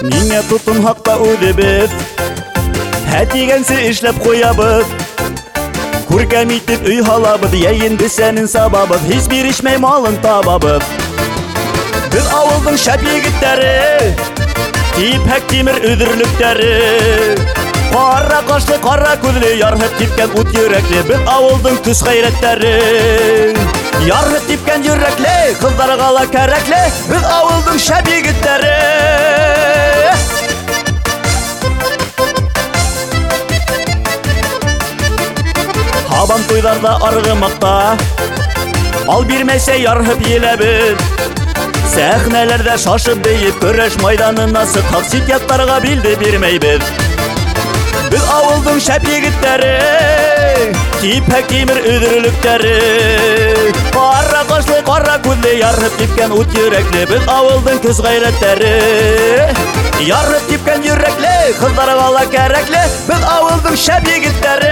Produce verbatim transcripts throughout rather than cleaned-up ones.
Ниңә тотын хакта үҙебеҙ Хәтигәнсе эшләп ҡуябыҙ Күркәм итеп өй һалабыҙ Йәйен бесәнен сабабыҙ Һис бирешмәй малын табабыҙ Беҙ ауылдың шәп егеттәре Типһәк тимер өҙөрлөктәре Ҡара ҡашлы, ҡара күҙле Ярһып типкән ут йөрәкле Беҙ ауылдың көс ғәйрәттәре Ярһып типкән йөрәкле Ҡыҙҙарға ла кәрәкле Беҙ ауылдың шәп егеттәре Һабан туйҙарҙа арғымаҡта Ал бирмәсә ярһып еләбеҙ Сәхнәләрҙә шашып бейеп Көрәш майданына сыҡһаҡ Ситяттарға билде бирмәйбеҙ Беҙ ауылдың шәп егеттәре Типһәк тимер өҙөрлөктәре Ҡара ҡашлы, ҡара күҙле Ярһып типкән ут йөрәкле Беҙ ауылдың көс ғәйрәттәре Ярһып типкән йөрәкле Ҡыҙҙарға ла кәрәкле Беҙ ауылдың шәп егеттәре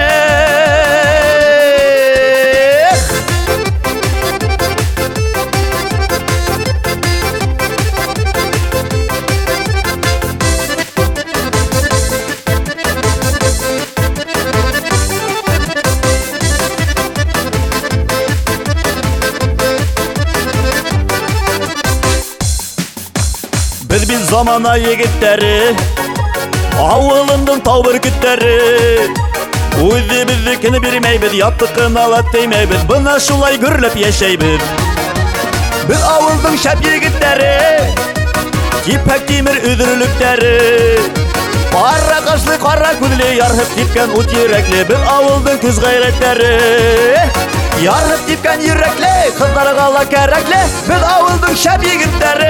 Беҙ бит замана егеттәре Ауылымдың тау бөркөттәре Үҙебеҙҙекене бирмәйбеҙ Яттыҡына ла теймәйбеҙ Бына шулай гөрләп йәшәйбеҙ Беҙ ауылдың шәп егеттәре Типһәк тимер өҙөрлөктәре Ҡара ҡашлы, ҡара күҙле Ярһып типкән ут йөрәкле Беҙ ауылдың көс ғәйрәттәре Ярһып типкән йөрәкле Ҡыҙҙарға ла кәрәкле Беҙ ауылдың шәп егеттәре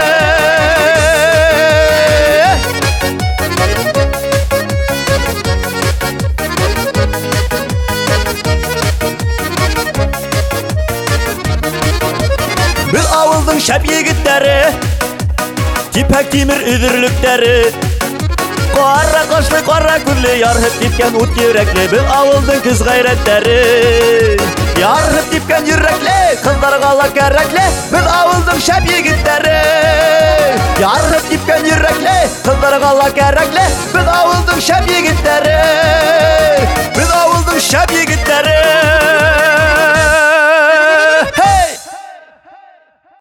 Беҙ ауылдың шәп егеттәре Типһәк тимер өҙөрлөктәре Ҡара ҡашлы, ҡара күҙле Ярһып типкән ут йөрәкле Беҙ ауылдың көс ғәйрәттәре Ярһып типкән йөрәкле Ҡыҙҙарға ла кәрәкле Беҙ ауылдың шәп егеттәре Ярһып типкән йөрәкле Ҡыҙҙарға ла кәрәкле Беҙ ауылдың шәп егеттәре